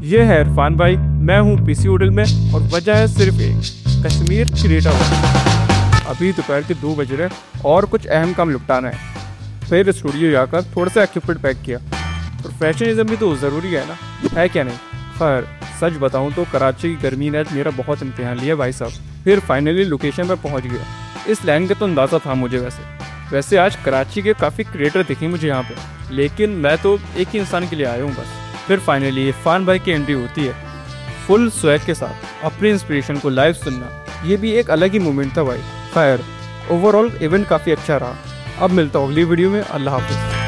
ये है इरफान भाई, मैं हूँ पीसी होटल में और वजह है सिर्फ एक, कश्मीर क्रिएटर। अभी दोपहर के 2 बज रहे और कुछ अहम काम निपटाना है। फिर स्टूडियो जाकर थोड़ा सा इक्विपमेंट पैक किया। प्रोफेशनलिज्म भी तो ज़रूरी है ना, है क्या नहीं। खैर सच बताऊँ तो कराची की गर्मी ने आज मेरा बहुत इम्तिहान लिया भाई साहब। फिर फाइनली लोकेशन पर पहुँच गया। इस लैंड का तो अंदाज़ा था मुझे। वैसे आज कराची के काफ़ी क्रिएटर दिखे मुझे यहाँ पे, लेकिन मैं तो एक ही इंसान के लिए आया हूँ बस। फिर फाइनली इरफान भाई की एंट्री होती है फुल स्वैग के साथ। अपनी इंस्पिरेशन को लाइव सुनना, ये भी एक अलग ही मोमेंट था भाई। खैर ओवरऑल इवेंट काफ़ी अच्छा रहा। अब मिलता हूँ अगली वीडियो में। अल्लाह हाफिज़।